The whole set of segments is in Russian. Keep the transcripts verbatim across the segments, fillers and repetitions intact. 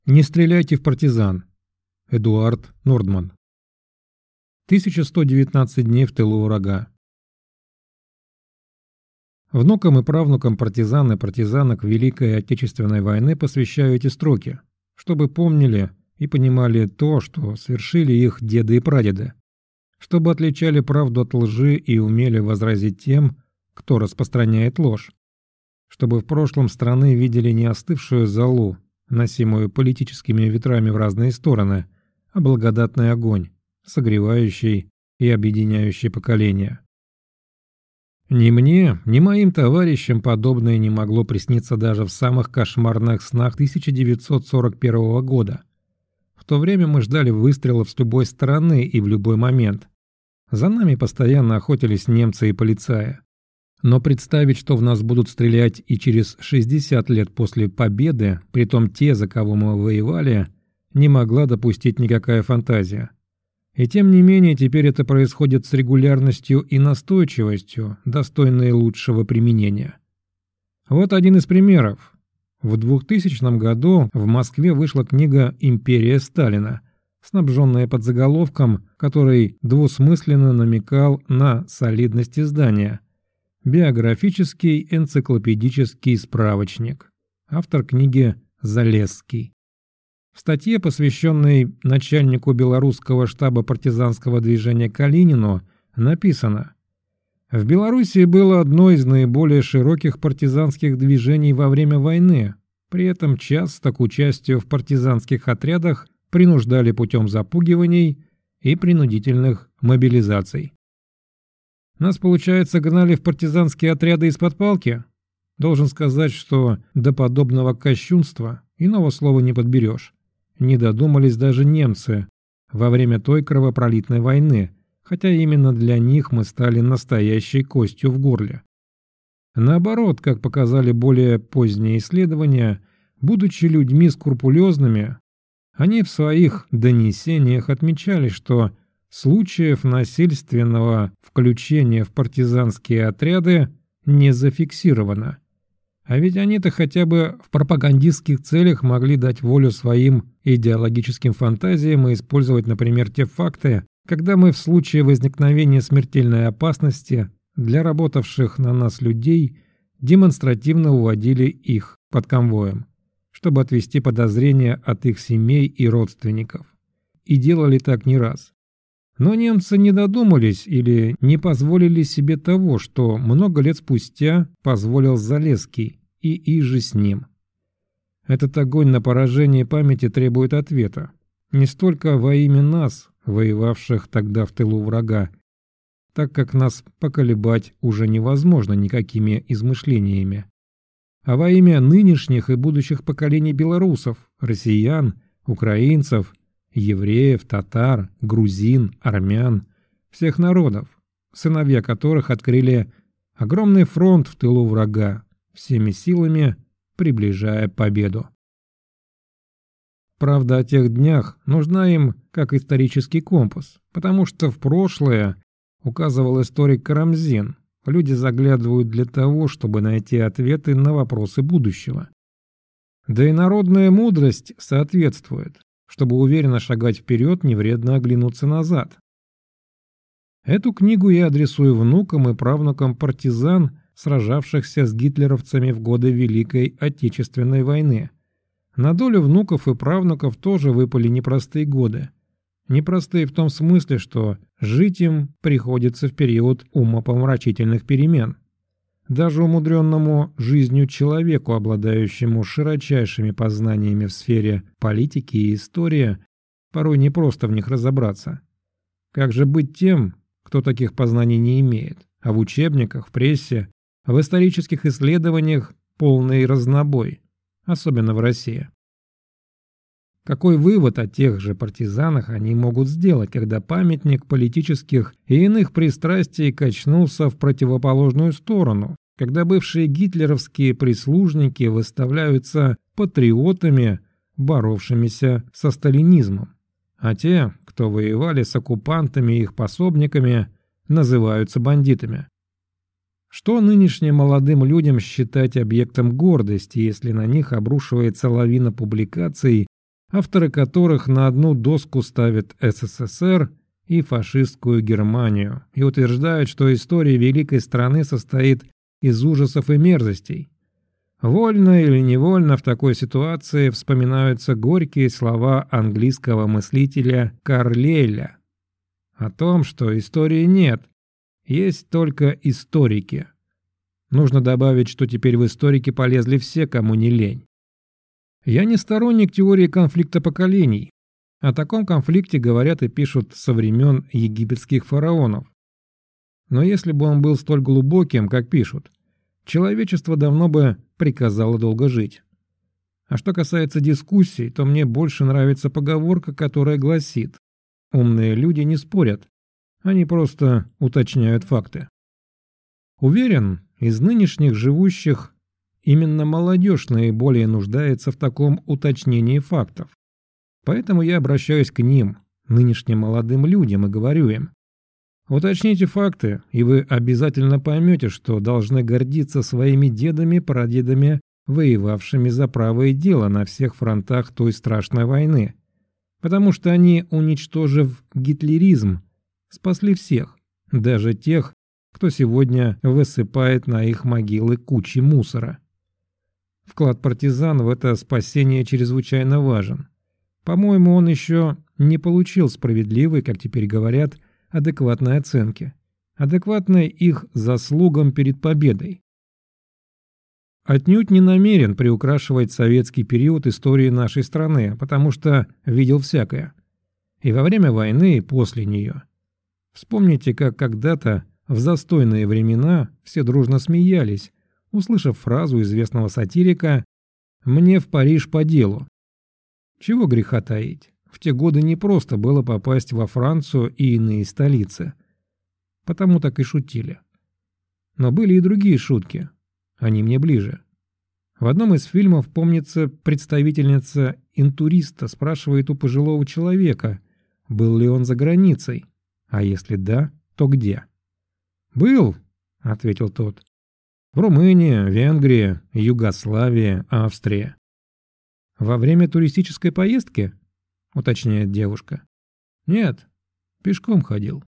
Не стреляйте в партизан. Эдуард Нордман. тысяча сто девятнадцать дней в тылу врага. Внукам и правнукам партизан и партизанок Великой Отечественной войны посвящаю эти строки, чтобы помнили и понимали то, что совершили их деды и прадеды, чтобы отличали правду от лжи и умели возразить тем, кто распространяет ложь, чтобы в прошлом страны видели не остывшую золу, носимую политическими ветрами в разные стороны, а благодатный огонь, согревающий и объединяющий поколения. Ни мне, ни моим товарищам подобное не могло присниться даже в самых кошмарных снах тысяча девятьсот сорок первого года. В то время мы ждали выстрелов с любой стороны и в любой момент. За нами постоянно охотились немцы и полицаи. Но представить, что в нас будут стрелять и через шестьдесят лет после победы, притом те, за кого мы воевали, не могла допустить никакая фантазия. И тем не менее теперь это происходит с регулярностью и настойчивостью, достойной лучшего применения. Вот один из примеров. В двухтысячном году в Москве вышла книга «Империя Сталина», снабженная подзаголовком, который двусмысленно намекал на солидность издания. Биографический энциклопедический справочник. Автор книги Залесский. В статье, посвященной начальнику белорусского штаба партизанского движения Калинину, написано: «В Белоруссии было одно из наиболее широких партизанских движений во время войны, при этом часто к участию в партизанских отрядах принуждали путем запугиваний и принудительных мобилизаций». Нас, получается, гнали в партизанские отряды из-под палки? Должен сказать, что до подобного кощунства иного слова не подберешь. Не додумались даже немцы во время той кровопролитной войны, хотя именно для них мы стали настоящей костью в горле. Наоборот, как показали более поздние исследования, будучи людьми скрупулезными, они в своих донесениях отмечали, что случаев насильственного включения в партизанские отряды не зафиксировано. А ведь они-то хотя бы в пропагандистских целях могли дать волю своим идеологическим фантазиям и использовать, например, те факты, когда мы в случае возникновения смертельной опасности для работавших на нас людей демонстративно уводили их под конвоем, чтобы отвести подозрения от их семей и родственников. И делали так не раз. Но немцы не додумались или не позволили себе того, что много лет спустя позволил Залесский и иже с ним. Этот огонь на поражение памяти требует ответа. Не столько во имя нас, воевавших тогда в тылу врага, так как нас поколебать уже невозможно никакими измышлениями, а во имя нынешних и будущих поколений белорусов, россиян, украинцев, евреев, татар, грузин, армян, всех народов, сыновья которых открыли огромный фронт в тылу врага, всеми силами приближая победу. Правда о тех днях нужна им как исторический компас, потому что в прошлое, указывал историк Карамзин, люди заглядывают для того, чтобы найти ответы на вопросы будущего. Да и народная мудрость соответствует. Чтобы уверенно шагать вперед, не вредно оглянуться назад. Эту книгу я адресую внукам и правнукам партизан, сражавшихся с гитлеровцами в годы Великой Отечественной войны. На долю внуков и правнуков тоже выпали непростые годы. Непростые в том смысле, что жить им приходится в период умопомрачительных перемен. Даже умудренному жизнью человеку, обладающему широчайшими познаниями в сфере политики и истории, порой непросто в них разобраться. Как же быть тем, кто таких познаний не имеет, а в учебниках, в прессе, в исторических исследованиях полный разнобой, особенно в России? Какой вывод о тех же партизанах они могут сделать, когда памятник политических и иных пристрастий качнулся в противоположную сторону, когда бывшие гитлеровские прислужники выставляются патриотами, боровшимися со сталинизмом, а те, кто воевали с оккупантами и их пособниками, называются бандитами? Что нынешним молодым людям считать объектом гордости, если на них обрушивается лавина публикаций, авторы которых на одну доску ставят СССР и фашистскую Германию и утверждают, что история великой страны состоит из ужасов и мерзостей. Вольно или невольно в такой ситуации вспоминаются горькие слова английского мыслителя Карлейля о том, что истории нет, есть только историки. Нужно добавить, что теперь в историки полезли все, кому не лень. Я не сторонник теории конфликта поколений. О таком конфликте говорят и пишут со времен египетских фараонов. Но если бы он был столь глубоким, как пишут, человечество давно бы приказало долго жить. А что касается дискуссий, то мне больше нравится поговорка, которая гласит: умные люди не спорят, они просто уточняют факты. Уверен, из нынешних живущих именно молодежь наиболее нуждается в таком уточнении фактов. Поэтому я обращаюсь к ним, нынешним молодым людям, и говорю им: уточните факты, и вы обязательно поймете, что должны гордиться своими дедами, прадедами, воевавшими за правое дело на всех фронтах той страшной войны. Потому что они, уничтожив гитлеризм, спасли всех, даже тех, кто сегодня высыпает на их могилы кучи мусора. Вклад партизан в это спасение чрезвычайно важен. По-моему, он еще не получил справедливой, как теперь говорят, адекватной оценки, адекватной их заслугам перед победой. Отнюдь не намерен приукрашивать советский период истории нашей страны, потому что видел всякое. И во время войны, и после нее. Вспомните, как когда-то в застойные времена все дружно смеялись, услышав фразу известного сатирика «Мне в Париж по делу». Чего греха таить, в те годы не просто было попасть во Францию и иные столицы. Потому так и шутили. Но были и другие шутки, они мне ближе. В одном из фильмов, помнится, представительница интуриста спрашивает у пожилого человека, был ли он за границей, а если да, то где. «Был», — ответил тот, — «в Румынии, Венгрии, Югославии, Австрии». «Во время туристической поездки?» — уточняет девушка. «Нет, пешком ходил».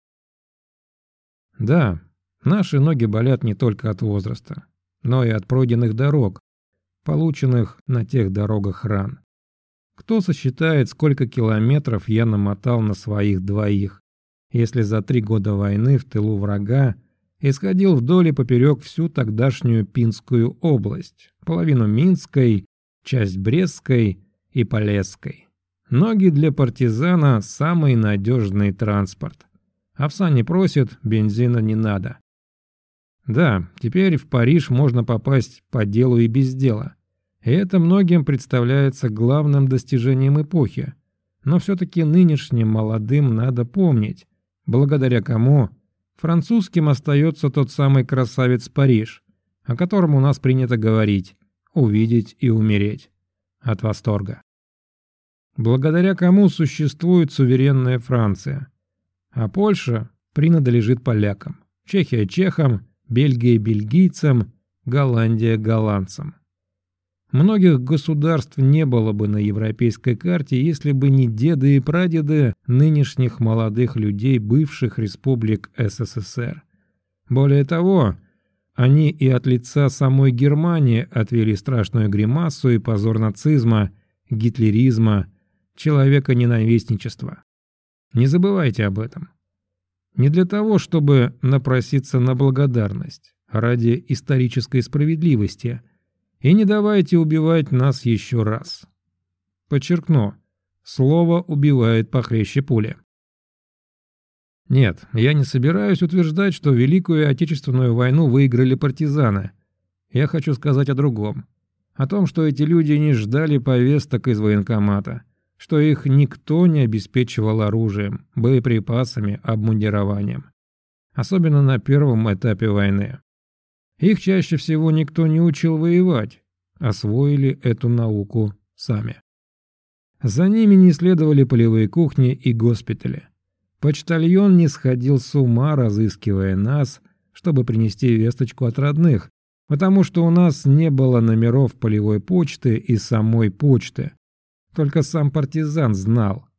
Да, наши ноги болят не только от возраста, но и от пройденных дорог, полученных на тех дорогах ран. Кто сосчитает, сколько километров я намотал на своих двоих, если за три года войны в тылу врага исходил вдоль и поперек всю тогдашнюю Пинскую область, половину Минской, часть Брестской и Полесской. Ноги для партизана – самый надежный транспорт. Овса не просит, бензина не надо. Да, теперь в Париж можно попасть по делу и без дела. И это многим представляется главным достижением эпохи. Но все-таки нынешним молодым надо помнить, благодаря кому французским остается тот самый красавец Париж, о котором у нас принято говорить, увидеть и умереть от восторга. Благодаря кому существует суверенная Франция, а Польша принадлежит полякам, Чехия чехам, Бельгия бельгийцам, Голландия голландцам. Многих государств не было бы на европейской карте, если бы не деды и прадеды нынешних молодых людей бывших республик СССР. Более того, они и от лица самой Германии отвели страшную гримасу и позор нацизма, гитлеризма, человеконенавистничества. Не забывайте об этом. Не для того, чтобы напроситься на благодарность, а ради исторической справедливости. И не давайте убивать нас еще раз. Подчеркну, слово убивает похлеще пули. Нет, я не собираюсь утверждать, что Великую Отечественную войну выиграли партизаны. Я хочу сказать о другом. О том, что эти люди не ждали повесток из военкомата, что их никто не обеспечивал оружием, боеприпасами, обмундированием. Особенно на первом этапе войны. Их чаще всего никто не учил воевать, освоили эту науку сами. За ними не следовали полевые кухни и госпитали. Почтальон не сходил с ума, разыскивая нас, чтобы принести весточку от родных, потому что у нас не было номеров полевой почты и самой почты. Только сам партизан знал,